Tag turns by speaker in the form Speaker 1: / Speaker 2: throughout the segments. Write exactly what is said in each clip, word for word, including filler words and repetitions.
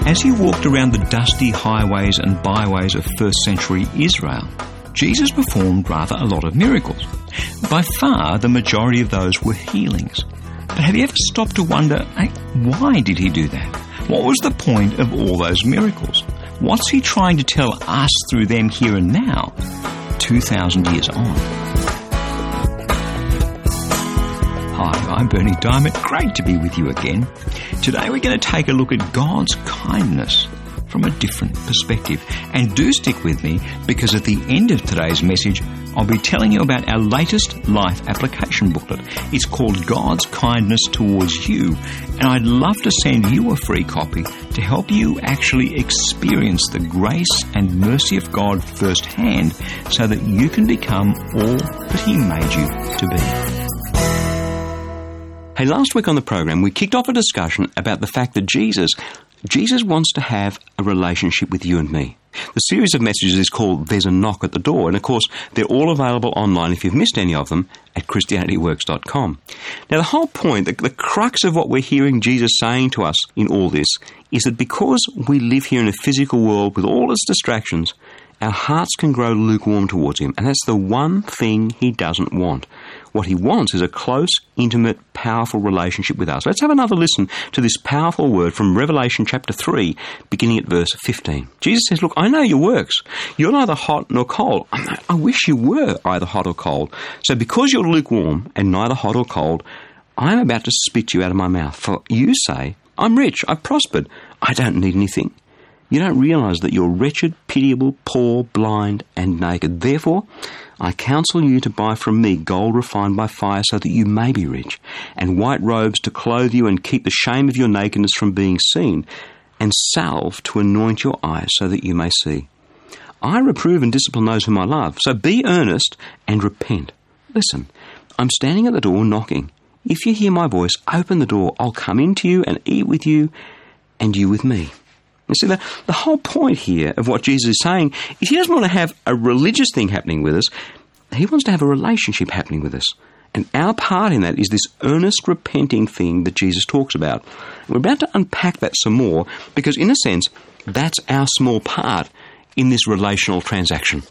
Speaker 1: As he walked around the dusty highways and byways of first century Israel, Jesus performed rather a lot of miracles. By far, the majority of those were healings. But have you ever stopped to wonder, hey, why did he do that? What was the point of all those miracles? What's he trying to tell us through them here and now, two thousand years on? Hi, I'm Bernie Diamond. Great to be with you again. Today we're going to take a look at God's kindness from a different perspective. And do stick with me, because at the end of today's message, I'll be telling you about our latest life application booklet. It's called God's Kindness Towards You, and I'd love to send you a free copy to help you actually experience the grace and mercy of God firsthand, so that you can become all that He made you to be. Hey, last week on the program, we kicked off a discussion about the fact that Jesus, Jesus wants to have a relationship with you and me. The series of messages is called There's a Knock at the Door, and of course, they're all available online if you've missed any of them at Christianity Works dot com. Now, the whole point, the, the crux of what we're hearing Jesus saying to us in all this, is that because we live here in a physical world with all its distractions, our hearts can grow lukewarm towards Him, and that's the one thing He doesn't want. What He wants is a close, intimate, powerful relationship with us. Let's have another listen to this powerful word from Revelation chapter three, beginning at verse fifteen. Jesus says, "Look, I know your works. You're neither hot nor cold. I wish you were either hot or cold. So because you're lukewarm and neither hot or cold, I am about to spit you out of my mouth. For you say, I'm rich, I've prospered, I don't need anything. You don't realize that you're wretched, pitiable, poor, blind, and naked. Therefore, I counsel you to buy from me gold refined by fire so that you may be rich, and white robes to clothe you and keep the shame of your nakedness from being seen, and salve to anoint your eyes so that you may see. I reprove and discipline those whom I love, so be earnest and repent. Listen, I'm standing at the door knocking. If you hear my voice, open the door. I'll come in to you and eat with you, and you with me." You see, the, the whole point here of what Jesus is saying is He doesn't want to have a religious thing happening with us. He wants to have a relationship happening with us. And our part in that is this earnest, repenting thing that Jesus talks about. And we're about to unpack that some more, because in a sense, that's our small part in this relational transaction.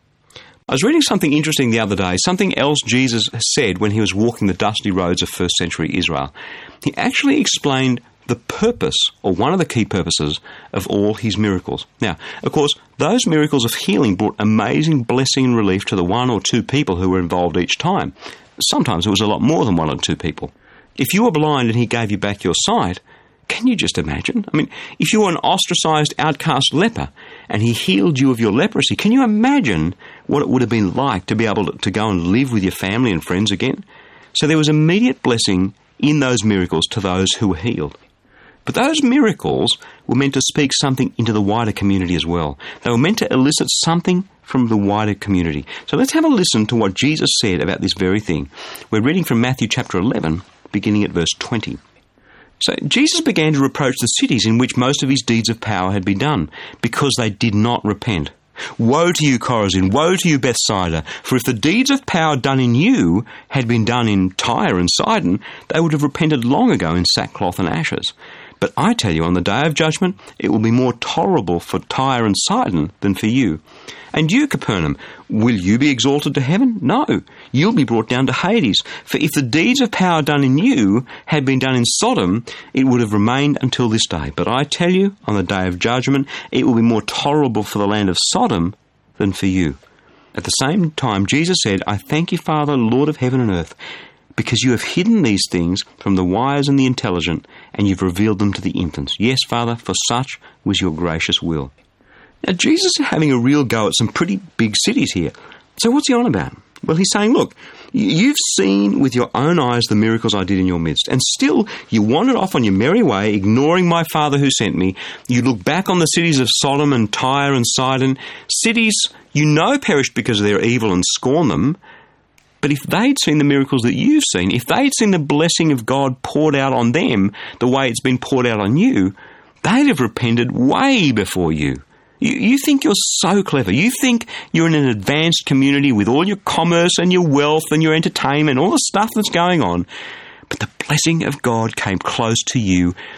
Speaker 1: I was reading something interesting the other day, something else Jesus said when He was walking the dusty roads of first century Israel. He actually explained the purpose, or one of the key purposes, of all His miracles. Now, of course, those miracles of healing brought amazing blessing and relief to the one or two people who were involved each time. Sometimes it was a lot more than one or two people. If you were blind and He gave you back your sight, can you just imagine? I mean, if you were an ostracized, outcast leper and He healed you of your leprosy, can you imagine what it would have been like to be able to, to go and live with your family and friends again? So there was immediate blessing in those miracles to those who were healed. But those miracles were meant to speak something into the wider community as well. They were meant to elicit something from the wider community. So let's have a listen to what Jesus said about this very thing. We're reading from Matthew chapter eleven, beginning at verse twenty. So Jesus began to reproach the cities in which most of His deeds of power had been done, because they did not repent. Woe to you, Chorazin! Woe to you, Bethsaida! For if the deeds of power done in you had been done in Tyre and Sidon, they would have repented long ago in sackcloth and ashes. But I tell you, on the day of judgment, it will be more tolerable for Tyre and Sidon than for you. And you, Capernaum, will you be exalted to heaven? No, you'll be brought down to Hades. For if the deeds of power done in you had been done in Sodom, it would have remained until this day. But I tell you, on the day of judgment, it will be more tolerable for the land of Sodom than for you. At the same time, Jesus said, I thank you, Father, Lord of heaven and earth, because you have hidden these things from the wise and the intelligent, and you've revealed them to the infants. Yes, Father, for such was your gracious will. Now, Jesus is having a real go at some pretty big cities here. So what's He on about? Well, He's saying, look, you've seen with your own eyes the miracles I did in your midst, and still you wandered off on your merry way, ignoring my Father who sent me. You look back on the cities of Sodom and Tyre and Sidon, cities you know perished because of their evil, and scorn them. But if they'd seen the miracles that you've seen, if they'd seen the blessing of God poured out on them the way it's been poured out on you, they'd have repented way before you. You, you think you're so clever. You think you're in an advanced community with all your commerce and your wealth and your entertainment, all the stuff that's going on. But the blessing of God came close to you,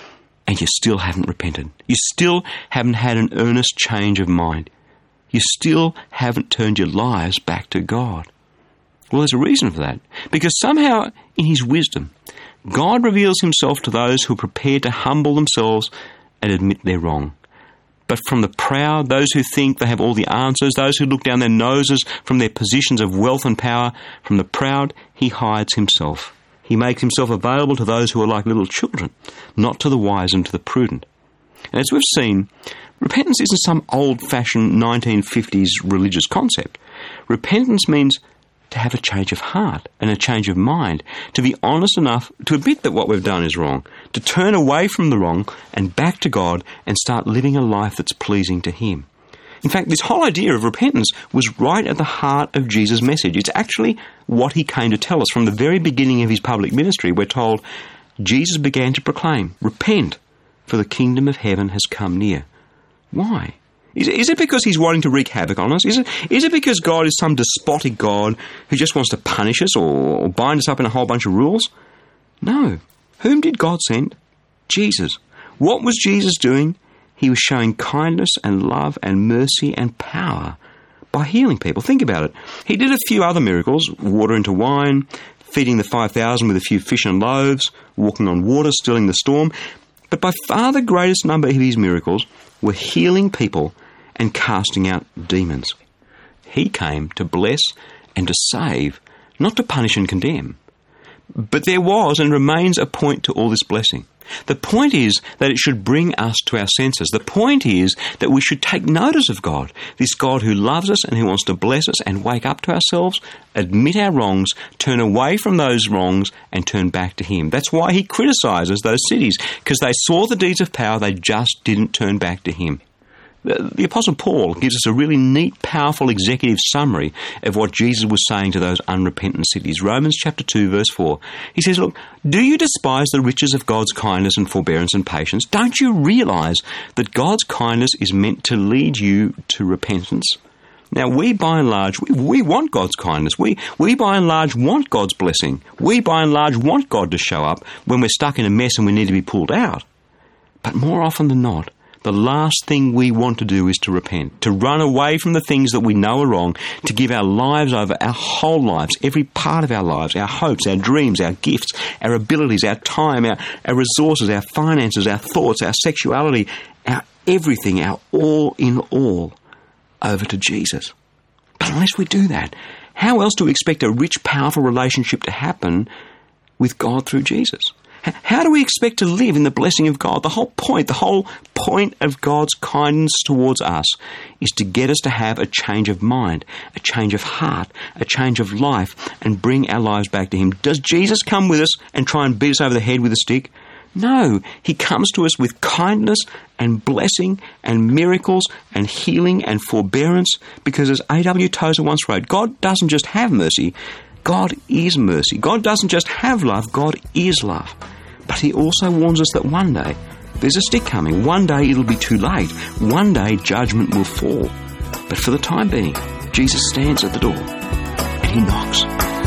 Speaker 1: and you still haven't repented. You still haven't had an earnest change of mind. You still haven't turned your lives back to God. Well, there's a reason for that. Because somehow, in His wisdom, God reveals Himself to those who are prepared to humble themselves and admit they're wrong. But from the proud, those who think they have all the answers, those who look down their noses from their positions of wealth and power, from the proud, He hides Himself. He makes Himself available to those who are like little children, not to the wise and to the prudent. And as we've seen, repentance isn't some old-fashioned nineteen fifties religious concept. Repentance means to have a change of heart and a change of mind, to be honest enough to admit that what we've done is wrong, to turn away from the wrong and back to God and start living a life that's pleasing to Him. In fact, this whole idea of repentance was right at the heart of Jesus' message. It's actually what He came to tell us. From the very beginning of His public ministry, we're told Jesus began to proclaim, "Repent, for the kingdom of heaven has come near." Why? Is, is it because He's wanting to wreak havoc on us? Is it, is it because God is some despotic God who just wants to punish us or, or bind us up in a whole bunch of rules? No. Whom did God send? Jesus. What was Jesus doing? He was showing kindness and love and mercy and power by healing people. Think about it. He did a few other miracles, water into wine, feeding the five thousand with a few fish and loaves, walking on water, stilling the storm. But by far the greatest number of His miracles were healing people and casting out demons. He came to bless and to save, not to punish and condemn. But there was and remains a point to all this blessing. The point is that it should bring us to our senses. The point is that we should take notice of God, this God who loves us and who wants to bless us, and wake up to ourselves, admit our wrongs, turn away from those wrongs, and turn back to Him. That's why He criticises those cities, because they saw the deeds of power, they just didn't turn back to Him. The Apostle Paul gives us a really neat, powerful executive summary of what Jesus was saying to those unrepentant cities. Romans chapter two, verse four. He says, "Look, do you despise the riches of God's kindness and forbearance and patience? Don't you realise that God's kindness is meant to lead you to repentance?" Now, we by and large, we, we want God's kindness. We, we by and large want God's blessing. We by and large want God to show up when we're stuck in a mess and we need to be pulled out. But more often than not, the last thing we want to do is to repent, to run away from the things that we know are wrong, to give our lives over, our whole lives, every part of our lives, our hopes, our dreams, our gifts, our abilities, our time, our, our resources, our finances, our thoughts, our sexuality, our everything, our all in all, over to Jesus. But unless we do that, how else do we expect a rich, powerful relationship to happen with God through Jesus? How do we expect to live in the blessing of God? The whole point, the whole point of God's kindness towards us is to get us to have a change of mind, a change of heart, a change of life, and bring our lives back to Him. Does Jesus come with us and try and beat us over the head with a stick? No, He comes to us with kindness and blessing and miracles and healing and forbearance, because as A W Tozer once wrote, God doesn't just have mercy, God is mercy. God doesn't just have love, God is love. But He also warns us that one day there's a stick coming. One day it'll be too late. One day judgment will fall. But for the time being, Jesus stands at the door and He knocks.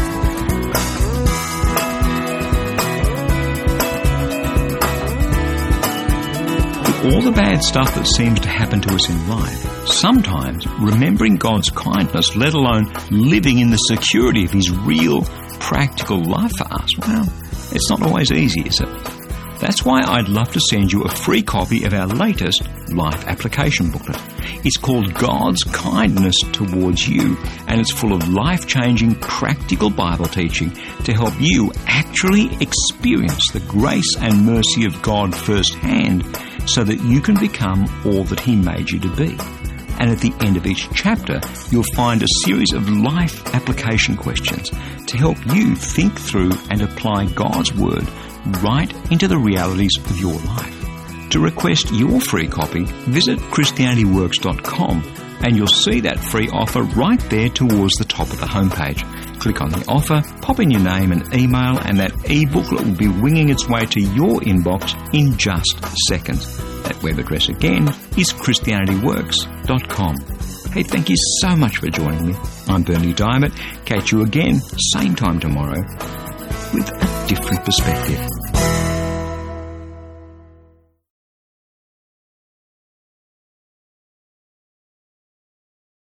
Speaker 2: With all the bad stuff that seems to happen to us in life, sometimes remembering God's kindness, let alone living in the security of His real, practical life for us, well, it's not always easy, is it? That's why I'd love to send you a free copy of our latest life application booklet. It's called God's Kindness Towards You, and it's full of life-changing, practical Bible teaching to help you actually experience the grace and mercy of God firsthand, so that you can become all that He made you to be. And at the end of each chapter, you'll find a series of life application questions to help you think through and apply God's Word right into the realities of your life. To request your free copy, visit Christianity Works dot com and you'll see that free offer right there towards the top of the homepage. Click on the offer, pop in your name and email, and that e-booklet will be winging its way to your inbox in just seconds. That web address again is Christianity Works dot com. Hey, thank you so much for joining me. I'm Bernie Diamond. Catch you again, same time tomorrow, with a different perspective.